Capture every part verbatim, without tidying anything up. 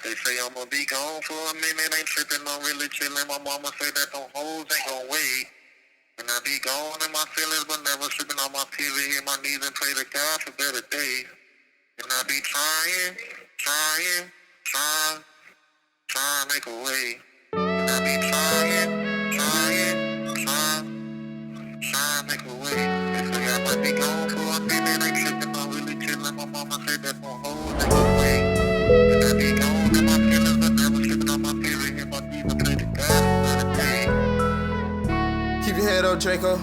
They say I'ma be gone for a minute, ain't tripping, I'm really chilling. My mama say that them hoes ain't gon' wait. And I be gone in my feelings, but never slipping on my pivot. Hit my knees and pray to God for better days. And I be trying, trying, trying, trying to make a way. And I be trying, trying, trying, trying to make a way. They say I might be gone for a minute, ain't tripping, I'm really chilling. My mama say that them hoes ain't gon' wait. And I be gone in my feelings, but never slipping on my pivot. Hit my knees and pray to God for better days. Keep your head up, Draco.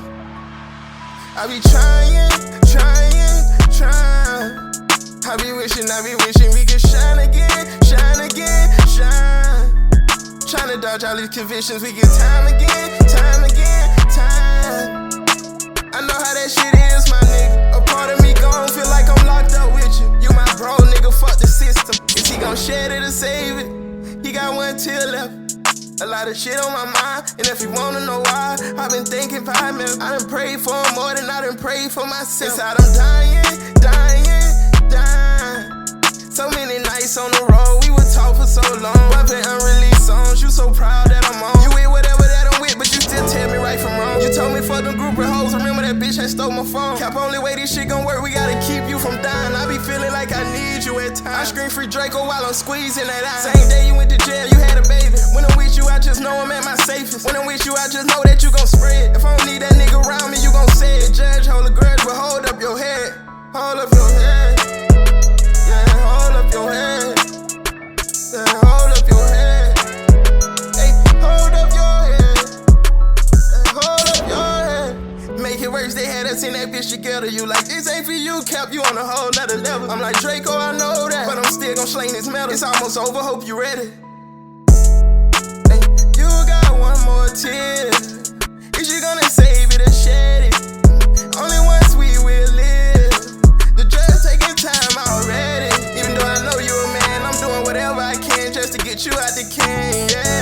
I be trying, trying, trying. I be wishing, I be wishing we could shine again, shine again, shine. Trying to dodge all these convictions, we get time again, time again, time. I know how that shit is, my nigga. A part of me gon' feel like I'm locked up with you. You my bro, nigga, fuck the system. Is he gon' shed it or save it? He got one tear left. A lot of shit on my mind, and if you wanna know why, I've been thinking five minutes. I done prayed for him more than I done prayed for myself. Inside I'm dying, dying, dying. So many nights on the road, we would talk for so long. Bumping unreleased songs, you so proud that I'm on. You with whatever that I'm with, but you still tell me right from wrong. You told me fuck them group of hoes, remember that bitch that stole my phone. Cap, only way this shit gon' work, we gotta keep you from dying. I be feeling like I need you at times. I scream free Draco while I'm squeezing that eye. Same day you went to jail, you had a baby. When I'm with you, I just know I'm at my safest. When I'm with you, I just know that you gon' spread. If I don't need that nigga around me, you gon' say it. Judge, hold a grudge, but hold up your head. Hold up your head. Yeah, hold up your head. Yeah, hold up your head. Hey, hold up your head. Yeah, hold up your head. Make it worse, they had us in that bitch together. You like, this ain't for you, Cap, you on a whole nother level. I'm like, Draco, I know that, but I'm still gon' sling this metal. It's almost over, hope you ready. Hey, you got one more tear. Is you gonna save it or shed it? Only once we will live. The drugs taking time already. Even though I know you a man, I'm doing whatever I can just to get you out the can, yeah.